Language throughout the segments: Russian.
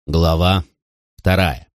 Глава 2.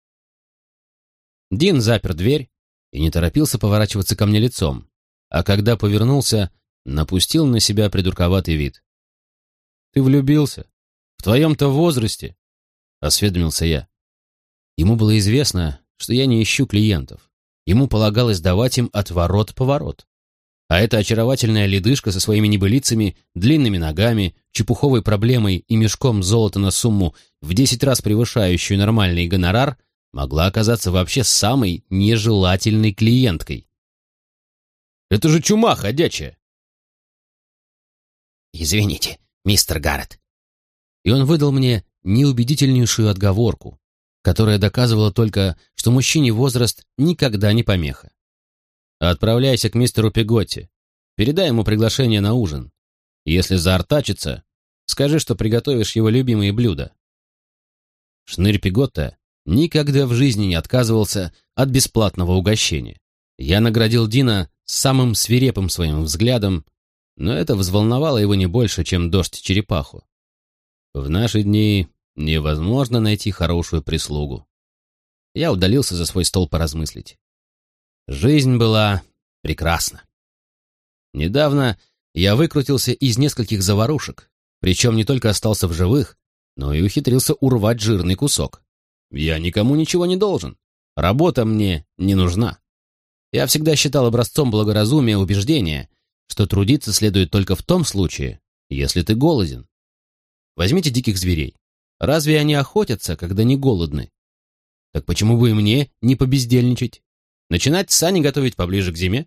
Дин запер дверь и не торопился поворачиваться ко мне лицом, а когда повернулся, напустил на себя придурковатый вид. «Ты влюбился? В твоем-то возрасте?» — осведомился я. Ему было известно, что я не ищу клиентов. Ему полагалось давать им отворот-поворот. А эта очаровательная ледышка со своими небылицами, длинными ногами, чепуховой проблемой и мешком золота на сумму в 10 раз превышающую нормальный гонорар могла оказаться вообще самой нежелательной клиенткой. «Это же чума ходячая!» «Извините, мистер Гаррет». И он выдал мне неубедительнейшую отговорку, которая доказывала только, что мужчине возраст никогда не помеха. «Отправляйся к мистеру Пеготти. Передай ему приглашение на ужин. Если заортачится, скажи, что приготовишь его любимые блюда». Шнырь Пеготта никогда в жизни не отказывался от бесплатного угощения. Я наградил Дина самым свирепым своим взглядом, но это взволновало его не больше, чем дождь черепаху. В наши дни невозможно найти хорошую прислугу. Я удалился за свой стол поразмыслить. Жизнь была прекрасна. Недавно я выкрутился из нескольких заварушек, причем не только остался в живых, но и ухитрился урвать жирный кусок. Я никому ничего не должен. Работа мне не нужна. Я всегда считал образцом благоразумия убеждение, что трудиться следует только в том случае, если ты голоден. Возьмите диких зверей. Разве они охотятся, когда не голодны? Так почему бы и мне не побездельничать? Начинать сани готовить поближе к зиме?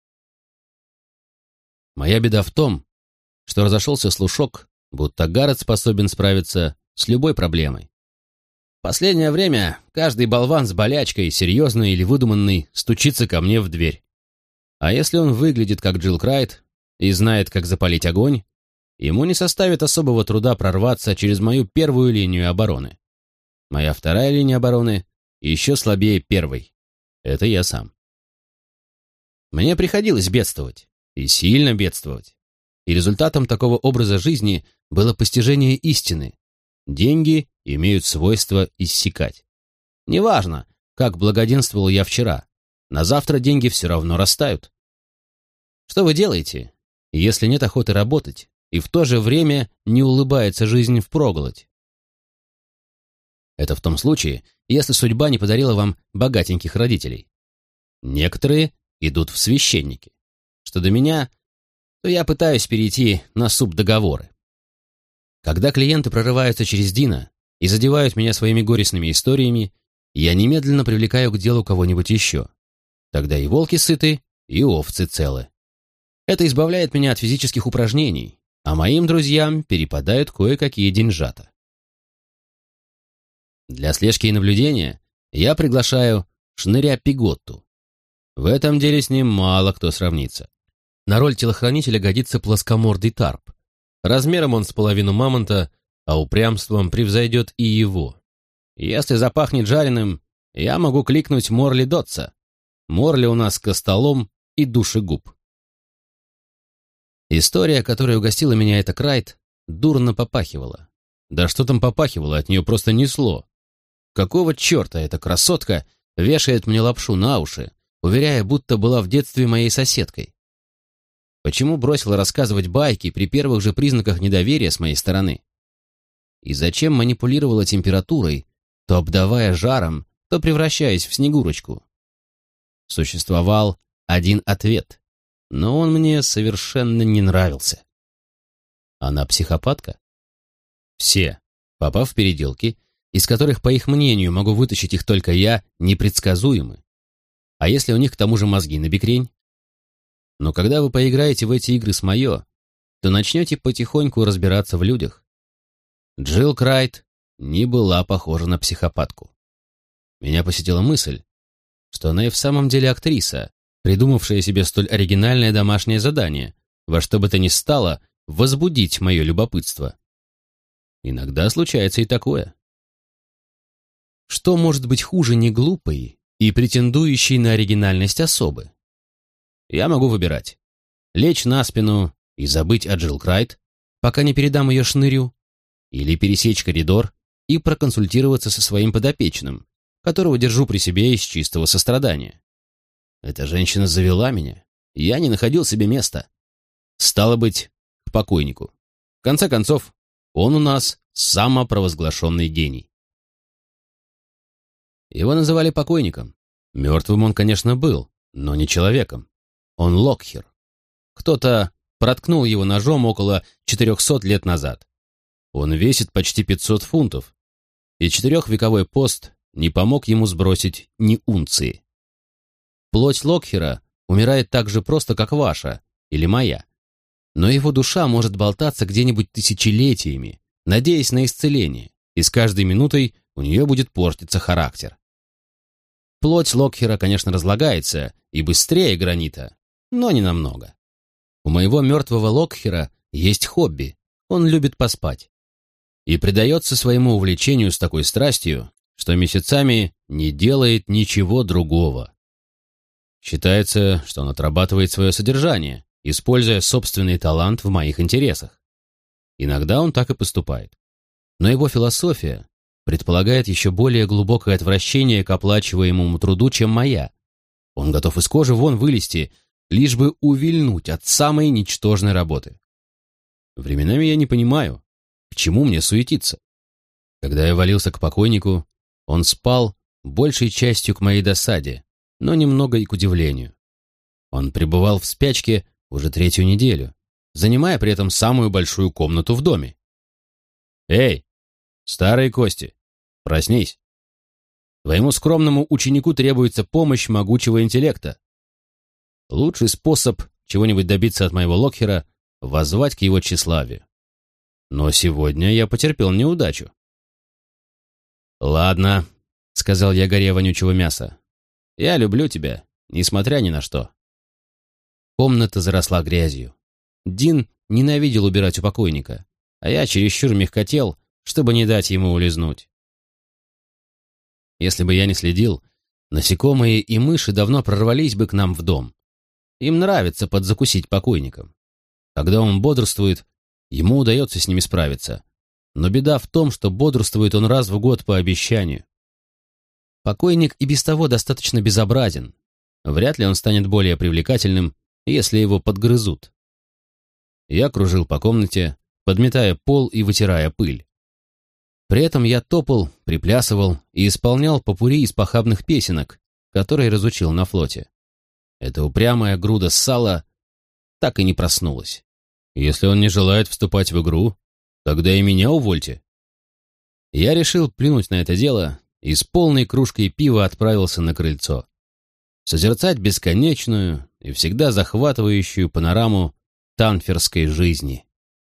Моя беда в том, что разошелся слушок, будто Гаррет способен справиться с любой проблемой. В последнее время каждый болван с болячкой, серьезный или выдуманный, стучится ко мне в дверь. А если он выглядит как Джилл Крайт и знает, как запалить огонь, ему не составит особого труда прорваться через мою первую линию обороны. Моя вторая линия обороны еще слабее первой. Это я сам. Мне приходилось бедствовать, и сильно бедствовать. И результатом такого образа жизни было постижение истины. Деньги имеют свойство иссякать. Неважно, как благоденствовал я вчера, на завтра деньги все равно растают. Что вы делаете, если нет охоты работать, и в то же время не улыбается жизнь впроголодь? Это в том случае, если судьба не подарила вам богатеньких родителей. Некоторые идут в священники. Что до меня, то я пытаюсь перейти на субдоговоры. Когда клиенты прорываются через Дина и задевают меня своими горестными историями, я немедленно привлекаю к делу кого-нибудь еще. Тогда и волки сыты, и овцы целы. Это избавляет меня от физических упражнений, а моим друзьям перепадают кое-какие деньжата. Для слежки и наблюдения я приглашаю Шныря Пеготту. В этом деле с ним мало кто сравнится. На роль телохранителя годится плоскомордый тарп. Размером он с половину мамонта, а упрямством превзойдет и его. Если запахнет жареным, я могу кликнуть Морли Дотса. Морли у нас костолом и душегуб. История, которой угостила меня эта Крайт, дурно попахивала. Да что там попахивало, от нее просто несло. Какого черта эта красотка вешает мне лапшу на уши, уверяя, будто была в детстве моей соседкой? Почему бросила рассказывать байки при первых же признаках недоверия с моей стороны? И зачем манипулировала температурой, то обдавая жаром, то превращаясь в Снегурочку? Существовал один ответ, но он мне совершенно не нравился. Она психопатка? Все, попав в переделки, из которых, по их мнению, могу вытащить их только я, непредсказуемы. А если у них к тому же мозги набекрень? Но когда вы поиграете в эти игры с моё, то начнете потихоньку разбираться в людях. Джилл Крайт не была похожа на психопатку. Меня посетила мысль, что она и в самом деле актриса, придумавшая себе столь оригинальное домашнее задание, во что бы то ни стало возбудить мое любопытство. Иногда случается и такое. Что может быть хуже неглупой и претендующей на оригинальность особы? Я могу выбирать: лечь на спину и забыть о Джилл Крайт, пока не передам ее Шнырю, или пересечь коридор и проконсультироваться со своим подопечным, которого держу при себе из чистого сострадания. Эта женщина завела меня. Я не находил себе места. Стало быть, к покойнику. В конце концов, он у нас самопровозглашенный гений. Его называли покойником. Мертвым он, конечно, был, но не человеком. Он Локхер. Кто-то проткнул его ножом около 400 лет назад. Он весит почти 500 фунтов, и 4-вековой пост не помог ему сбросить ни унции. Плоть Локхера умирает так же просто, как ваша или моя, но его душа может болтаться где-нибудь тысячелетиями, надеясь на исцеление, и с каждой минутой у нее будет портиться характер. Плоть Локхера, конечно, разлагается и быстрее гранита, но не намного. У моего мертвого Локхера есть хобби, он любит поспать. И предается своему увлечению с такой страстью, что месяцами не делает ничего другого. Считается, что он отрабатывает свое содержание, используя собственный талант в моих интересах. Иногда он так и поступает. Но его философия предполагает еще более глубокое отвращение к оплачиваемому труду, чем моя. Он готов из кожи вон вылезти, лишь бы увильнуть от самой ничтожной работы. Временами я не понимаю, к чему мне суетиться. Когда я валился к покойнику, он спал большей частью к моей досаде, но немного и к удивлению. Он пребывал в спячке уже 3-ю неделю, занимая при этом самую большую комнату в доме. «Эй, старые кости, проснись! Твоему скромному ученику требуется помощь могучего интеллекта. Лучший способ чего-нибудь добиться от моего Локхера — воззвать к его тщеславию. Но сегодня я потерпел неудачу». «Ладно», — сказал я горе вонючего мяса. «Я люблю тебя, несмотря ни на что». Комната заросла грязью. Дин ненавидел убирать у покойника, а я чересчур мягкотел, чтобы не дать ему улизнуть. Если бы я не следил, насекомые и мыши давно прорвались бы к нам в дом. Им нравится подзакусить покойником. Когда он бодрствует, ему удается с ними справиться. Но беда в том, что бодрствует он раз в год по обещанию. Покойник и без того достаточно безобразен. Вряд ли он станет более привлекательным, если его подгрызут. Я кружил по комнате, подметая пол и вытирая пыль. При этом я топал, приплясывал и исполнял попурри из похабных песенок, которые разучил на флоте. Эта упрямая груда сала так и не проснулась. Если он не желает вступать в игру, тогда и меня увольте. Я решил плюнуть на это дело и с полной кружкой пива отправился на крыльцо. Созерцать бесконечную и всегда захватывающую панораму танферской жизни.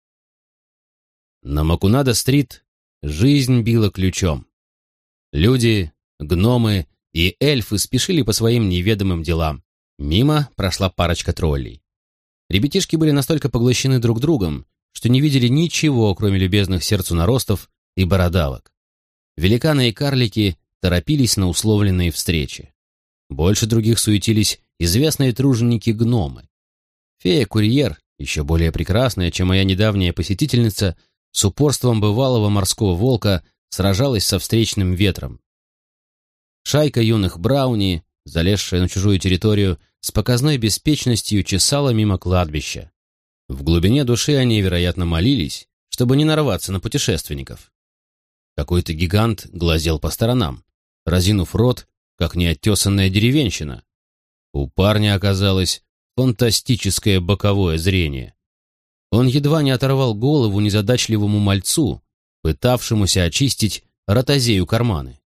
На Макунадо-стрит жизнь била ключом. Люди, гномы и эльфы спешили по своим неведомым делам. Мимо прошла парочка троллей. Ребятишки были настолько поглощены друг другом, что не видели ничего, кроме любезных сердцу наростов и бородавок. Великаны и карлики торопились на условленные встречи. Больше других суетились известные труженики-гномы. Фея-курьер, еще более прекрасная, чем моя недавняя посетительница, с упорством бывалого морского волка сражалась со встречным ветром. Шайка юных брауни, залезшая на чужую территорию, с показной беспечностью чесала мимо кладбища. В глубине души они, вероятно, молились, чтобы не нарваться на путешественников. Какой-то гигант глазел по сторонам, разинув рот, как неоттесанная деревенщина. У парня оказалось фантастическое боковое зрение. Он едва не оторвал голову незадачливому мальцу, пытавшемуся очистить ротозею карманы.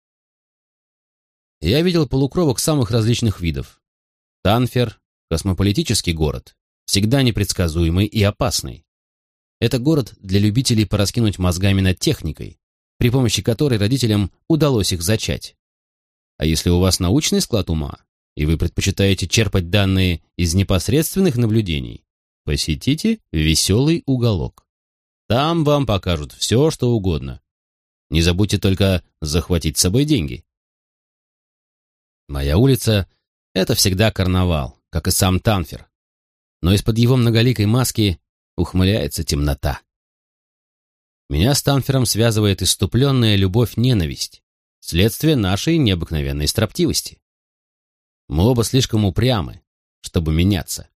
Я видел полукровок самых различных видов. Танфер — космополитический город, всегда непредсказуемый и опасный. Это город для любителей пораскинуть мозгами над техникой, при помощи которой родителям удалось их зачать. А если у вас научный склад ума, и вы предпочитаете черпать данные из непосредственных наблюдений, посетите веселый уголок. Там вам покажут все, что угодно. Не забудьте только захватить с собой деньги. Моя улица — это всегда карнавал, как и сам Танфер. Но из-под его многоликой маски ухмыляется темнота. Меня с Тамфером связывает иступленная любовь-ненависть, следствие нашей необыкновенной строптивости. Мы оба слишком упрямы, чтобы меняться.